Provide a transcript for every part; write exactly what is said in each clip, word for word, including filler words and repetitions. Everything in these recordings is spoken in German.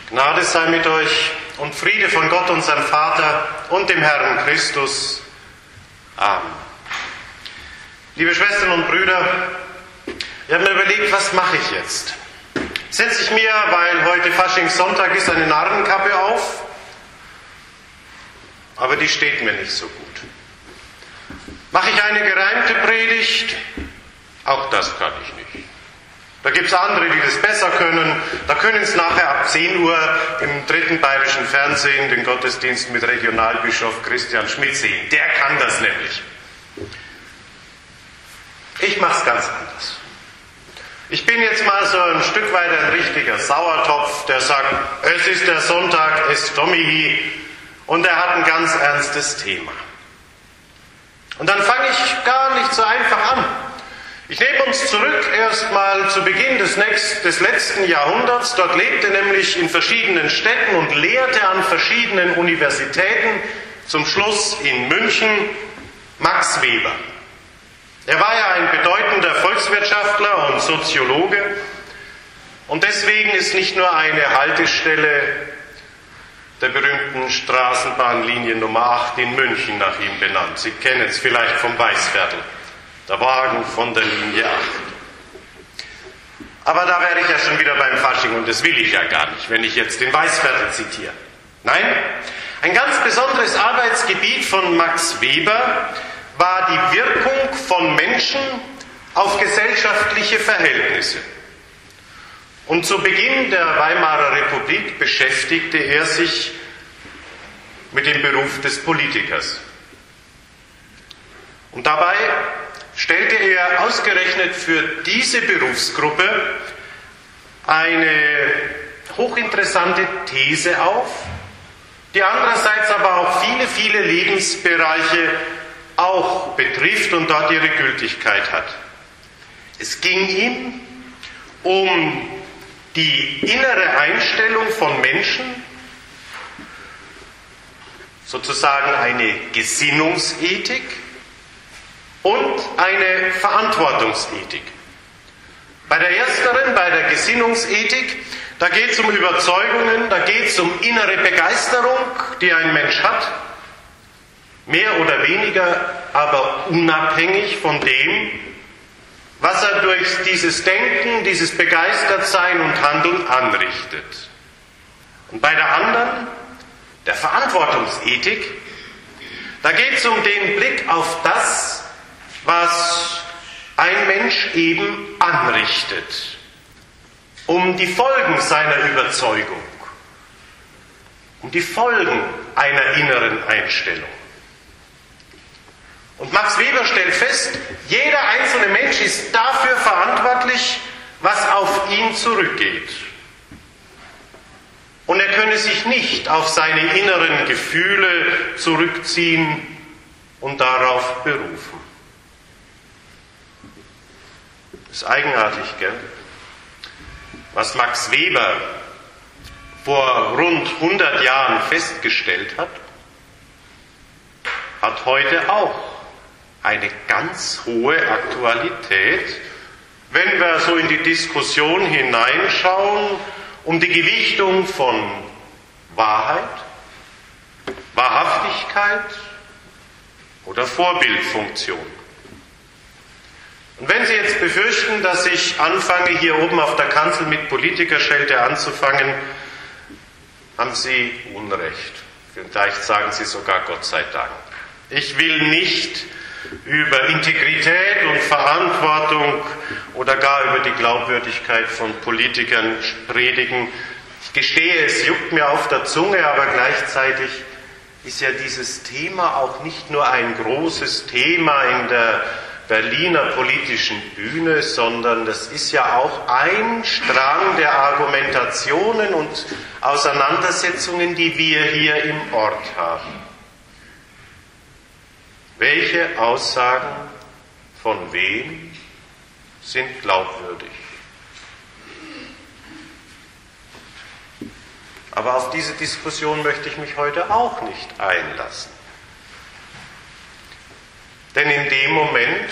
Gnade sei mit euch und Friede von Gott, unserem Vater und dem Herrn Christus. Amen. Liebe Schwestern und Brüder, ich habe mir überlegt, was mache ich jetzt? Setze ich mir, weil heute Faschingssonntag ist, eine Narrenkappe auf? Aber die steht mir nicht so gut. Mache ich eine gereimte Predigt? Auch das kann ich nicht. Da gibt es andere, die das besser können. Da können es nachher ab zehn Uhr im dritten bayerischen Fernsehen den Gottesdienst mit Regionalbischof Christian Schmidt sehen. Der kann das nämlich. Ich mache es ganz anders. Ich bin jetzt mal so ein Stück weit ein richtiger Sauertopf, der sagt, es ist der Sonntag, es Domini, und er hat ein ganz ernstes Thema. Und dann fange ich gar nicht so einfach an. Ich nehme uns zurück erstmal zu Beginn des, nächsten, des letzten Jahrhunderts. Dort lebte nämlich in verschiedenen Städten und lehrte an verschiedenen Universitäten, zum Schluss in München, Max Weber. Er war ja ein bedeutender Volkswirtschaftler und Soziologe und deswegen ist nicht nur eine Haltestelle der berühmten Straßenbahnlinie Nummer acht in München nach ihm benannt. Sie kennen es vielleicht vom Weißviertel. Der Wagen von der Linie acht. Aber da wäre ich ja schon wieder beim Fasching und das will ich ja gar nicht, wenn ich jetzt den Weißviertel zitiere. Nein, ein ganz besonderes Arbeitsgebiet von Max Weber war die Wirkung von Menschen auf gesellschaftliche Verhältnisse. Und zu Beginn der Weimarer Republik beschäftigte er sich mit dem Beruf des Politikers. Und dabei stellte er ausgerechnet für diese Berufsgruppe eine hochinteressante These auf, die andererseits aber auch viele, viele Lebensbereiche auch betrifft und dort ihre Gültigkeit hat. Es ging ihm um die innere Einstellung von Menschen, sozusagen eine Gesinnungsethik, und eine Verantwortungsethik. Bei der ersteren, bei der Gesinnungsethik, da geht es um Überzeugungen, da geht es um innere Begeisterung, die ein Mensch hat, mehr oder weniger, aber unabhängig von dem, was er durch dieses Denken, dieses Begeistertsein und Handeln anrichtet. Und bei der anderen, der Verantwortungsethik, da geht es um den Blick auf das, was ein Mensch eben anrichtet, um die Folgen seiner Überzeugung, um die Folgen einer inneren Einstellung. Und Max Weber stellt fest, jeder einzelne Mensch ist dafür verantwortlich, was auf ihn zurückgeht. Und er könne sich nicht auf seine inneren Gefühle zurückziehen und darauf berufen. Das ist eigenartig, gell? Was Max Weber vor rund hundert Jahren festgestellt hat, hat heute auch eine ganz hohe Aktualität, wenn wir so in die Diskussion hineinschauen, um die Gewichtung von Wahrheit, Wahrhaftigkeit oder Vorbildfunktion. Und wenn Sie jetzt befürchten, dass ich anfange, hier oben auf der Kanzel mit Politikerschelte anzufangen, haben Sie Unrecht. Vielleicht sagen Sie sogar Gott sei Dank. Ich will nicht über Integrität und Verantwortung oder gar über die Glaubwürdigkeit von Politikern predigen. Ich gestehe, es juckt mir auf der Zunge, aber gleichzeitig ist ja dieses Thema auch nicht nur ein großes Thema in der Berliner politischen Bühne, sondern das ist ja auch ein Strang der Argumentationen und Auseinandersetzungen, die wir hier im Ort haben. Welche Aussagen von wem sind glaubwürdig? Aber auf diese Diskussion möchte ich mich heute auch nicht einlassen. Denn in dem Moment,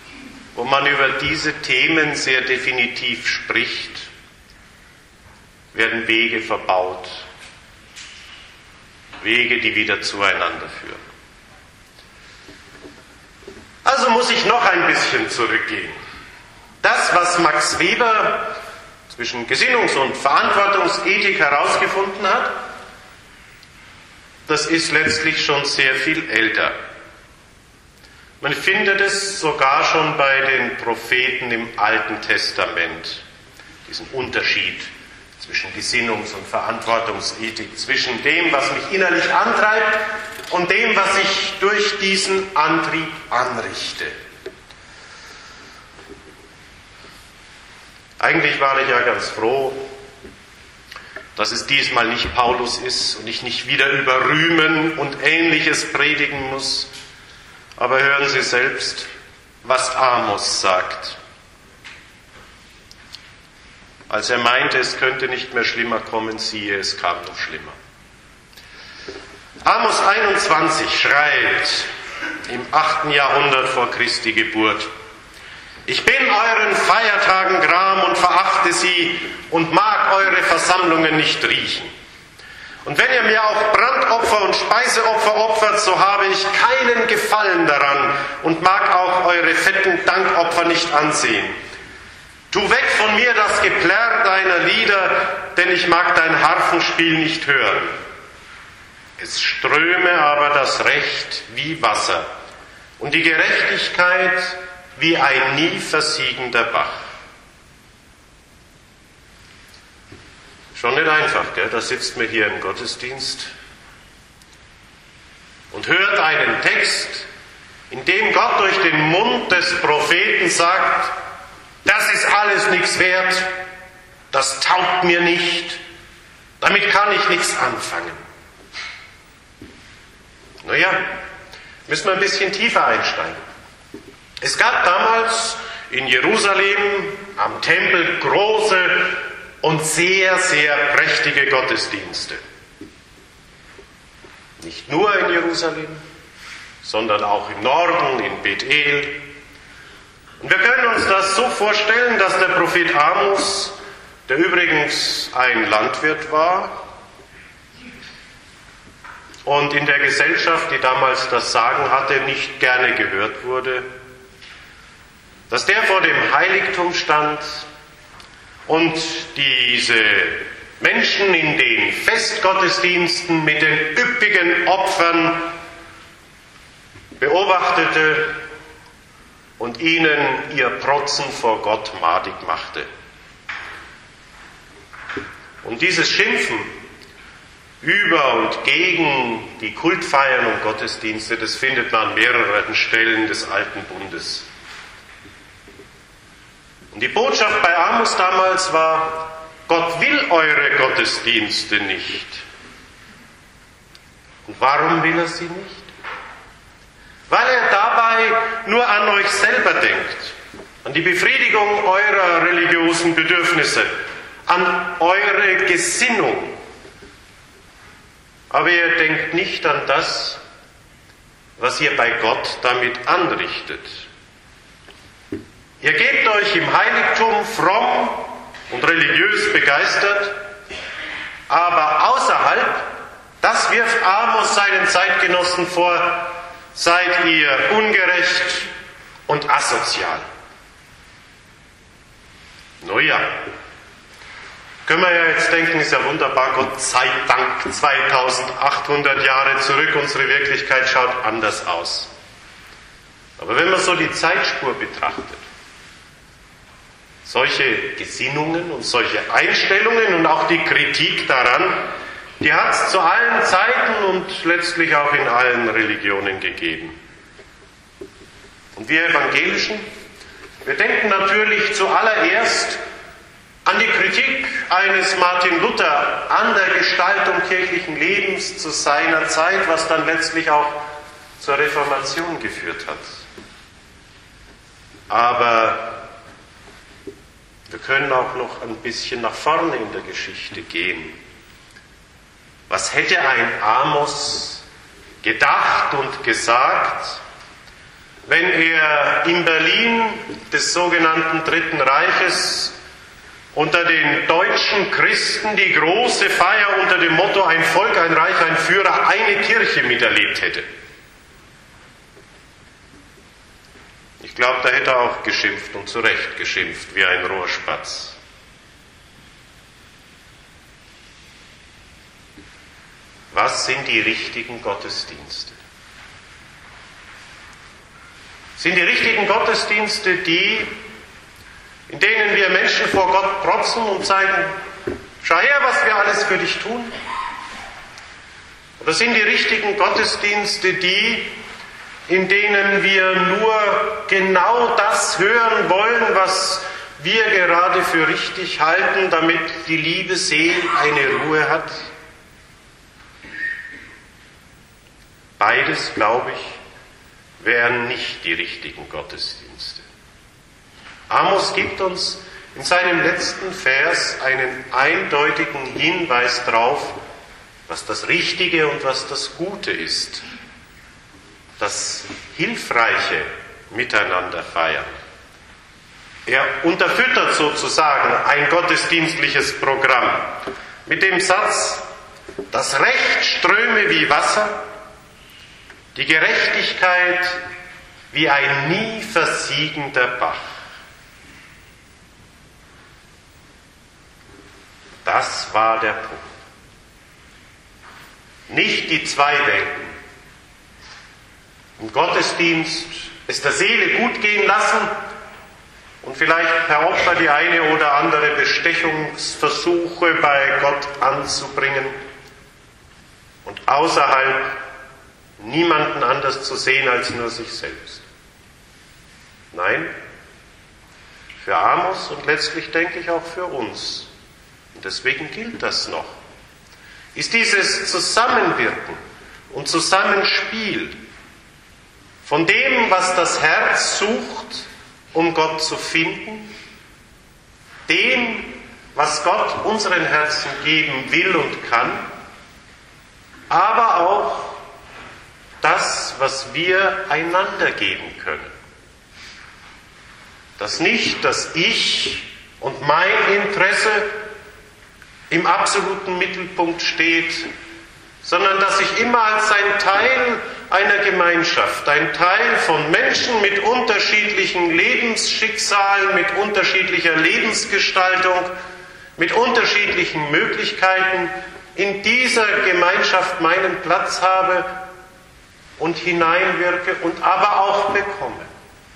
wo man über diese Themen sehr definitiv spricht, werden Wege verbaut. Wege, die wieder zueinander führen. Also muss ich noch ein bisschen zurückgehen. Das, was Max Weber zwischen Gesinnungs- und Verantwortungsethik herausgefunden hat, das ist letztlich schon sehr viel älter. Man findet es sogar schon bei den Propheten im Alten Testament, diesen Unterschied zwischen Gesinnungs- und Verantwortungsethik, zwischen dem, was mich innerlich antreibt und dem, was ich durch diesen Antrieb anrichte. Eigentlich war ich ja ganz froh, dass es diesmal nicht Paulus ist und ich nicht wieder über Rühmen und Ähnliches predigen muss. Aber hören Sie selbst, was Amos sagt. Als er meinte, es könnte nicht mehr schlimmer kommen, siehe, es kam noch schlimmer. Amos einundzwanzig schreibt im achten Jahrhundert vor Christi Geburt: Ich bin euren Feiertagen gram und verachte sie und mag eure Versammlungen nicht riechen. Und wenn ihr mir auch Brandopfer und Speiseopfer opfert, so habe ich keinen Gefallen daran und mag auch eure fetten Dankopfer nicht ansehen. Tu weg von mir das Geplärr deiner Lieder, denn ich mag dein Harfenspiel nicht hören. Es ströme aber das Recht wie Wasser und die Gerechtigkeit wie ein nie versiegender Bach. Schon nicht einfach, gell? Da sitzt man hier im Gottesdienst und hört einen Text, in dem Gott durch den Mund des Propheten sagt, das ist alles nichts wert, das taugt mir nicht, damit kann ich nichts anfangen. Naja, müssen wir ein bisschen tiefer einsteigen. Es gab damals in Jerusalem am Tempel große und sehr, sehr prächtige Gottesdienste. Nicht nur in Jerusalem, sondern auch im Norden, in Bethel. Und wir können uns das so vorstellen, dass der Prophet Amos, der übrigens ein Landwirt war und in der Gesellschaft, die damals das Sagen hatte, nicht gerne gehört wurde, dass der vor dem Heiligtum stand und diese Menschen in den Festgottesdiensten mit den üppigen Opfern beobachtete und ihnen ihr Protzen vor Gott madig machte. Und dieses Schimpfen über und gegen die Kultfeiern und Gottesdienste, das findet man an mehreren Stellen des Alten Bundes. Und die Botschaft bei Amos damals war, Gott will eure Gottesdienste nicht. Und warum will er sie nicht? Weil er dabei nur an euch selber denkt, an die Befriedigung eurer religiösen Bedürfnisse, an eure Gesinnung. Aber er denkt nicht an das, was ihr bei Gott damit anrichtet. Ihr gebt euch im Heiligtum fromm und religiös begeistert, aber außerhalb, das wirft Amos seinen Zeitgenossen vor, seid ihr ungerecht und asozial. Naja, können wir ja jetzt denken, ist ja wunderbar, Gott sei Dank, zweitausendachthundert Jahre zurück, unsere Wirklichkeit schaut anders aus. Aber wenn man so die Zeitspur betrachtet, solche Gesinnungen und solche Einstellungen und auch die Kritik daran, die hat es zu allen Zeiten und letztlich auch in allen Religionen gegeben. Und wir Evangelischen, wir denken natürlich zuallererst an die Kritik eines Martin Luther an der Gestaltung kirchlichen Lebens zu seiner Zeit, was dann letztlich auch zur Reformation geführt hat. Aber wir können auch noch ein bisschen nach vorne in der Geschichte gehen. Was hätte ein Amos gedacht und gesagt, wenn er in Berlin des sogenannten Dritten Reiches unter den deutschen Christen die große Feier unter dem Motto ein Volk, ein Reich, ein Führer, eine Kirche miterlebt hätte. Ich glaube, da hätte er auch geschimpft und zu Recht geschimpft wie ein Rohrspatz. Was sind die richtigen Gottesdienste? Sind die richtigen Gottesdienste die, in denen wir Menschen vor Gott protzen und zeigen, schau her, was wir alles für dich tun? Oder sind die richtigen Gottesdienste die, in denen wir nur genau das hören wollen, was wir gerade für richtig halten, damit die liebe Seele eine Ruhe hat? Beides, glaube ich, wären nicht die richtigen Gottesdienste. Amos gibt uns in seinem letzten Vers einen eindeutigen Hinweis darauf, was das Richtige und was das Gute ist. Das hilfreiche Miteinander feiern. Er unterfüttert sozusagen ein gottesdienstliches Programm mit dem Satz, das Recht ströme wie Wasser, die Gerechtigkeit wie ein nie versiegender Bach. Das war der Punkt. Nicht die zwei denken. Im Gottesdienst es der Seele gut gehen lassen und vielleicht per Opfer die eine oder andere Bestechungsversuche bei Gott anzubringen und außerhalb niemanden anders zu sehen als nur sich selbst. Nein, für Amos und letztlich denke ich auch für uns, und deswegen gilt das noch, ist dieses Zusammenwirken und Zusammenspiel von dem, was das Herz sucht, um Gott zu finden, dem, was Gott unseren Herzen geben will und kann, aber auch das, was wir einander geben können. Dass nicht das Ich und mein Interesse im absoluten Mittelpunkt steht, sondern dass ich immer als ein Teil einer Gemeinschaft, ein Teil von Menschen mit unterschiedlichen Lebensschicksalen, mit unterschiedlicher Lebensgestaltung, mit unterschiedlichen Möglichkeiten in dieser Gemeinschaft meinen Platz habe und hineinwirke und aber auch bekomme,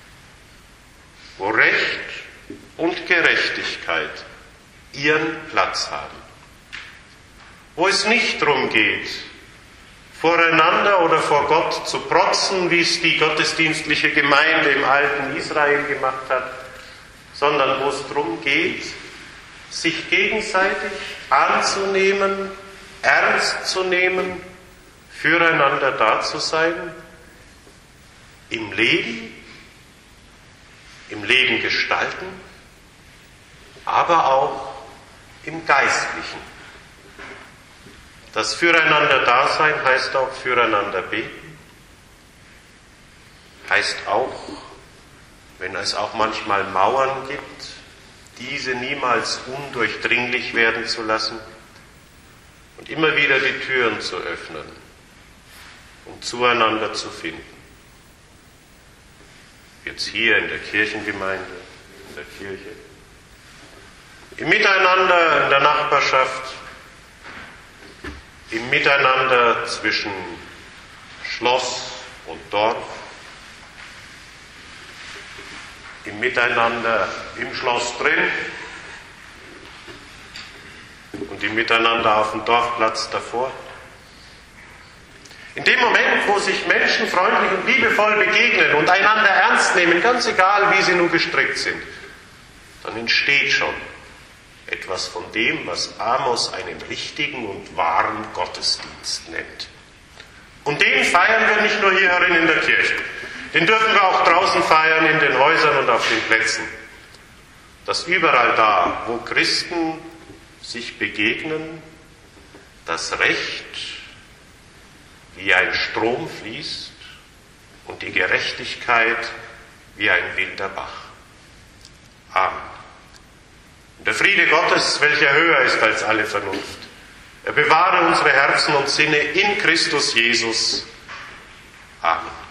wo Recht und Gerechtigkeit ihren Platz haben, wo es nicht darum geht, voreinander oder vor Gott zu protzen, wie es die gottesdienstliche Gemeinde im alten Israel gemacht hat, sondern wo es darum geht, sich gegenseitig anzunehmen, ernst zu nehmen, füreinander da zu sein, im Leben, im Leben gestalten, aber auch im Geistlichen. Das Füreinander-Dasein heißt auch füreinander beten, heißt auch, wenn es auch manchmal Mauern gibt, diese niemals undurchdringlich werden zu lassen und immer wieder die Türen zu öffnen, um zueinander zu finden. Jetzt hier in der Kirchengemeinde, in der Kirche, im Miteinander in der Nachbarschaft, im Miteinander zwischen Schloss und Dorf, im Miteinander im Schloss drin und im Miteinander auf dem Dorfplatz davor. In dem Moment, wo sich Menschen freundlich und liebevoll begegnen und einander ernst nehmen, ganz egal, wie sie nur gestrickt sind, dann entsteht schon etwas von dem, was Amos einen richtigen und wahren Gottesdienst nennt. Und den feiern wir nicht nur hier herin in der Kirche. Den dürfen wir auch draußen feiern, in den Häusern und auf den Plätzen. Dass überall da, wo Christen sich begegnen, das Recht wie ein Strom fließt und die Gerechtigkeit wie ein wilder Bach. Amen. Der Friede Gottes, welcher höher ist als alle Vernunft, er bewahre unsere Herzen und Sinne in Christus Jesus. Amen.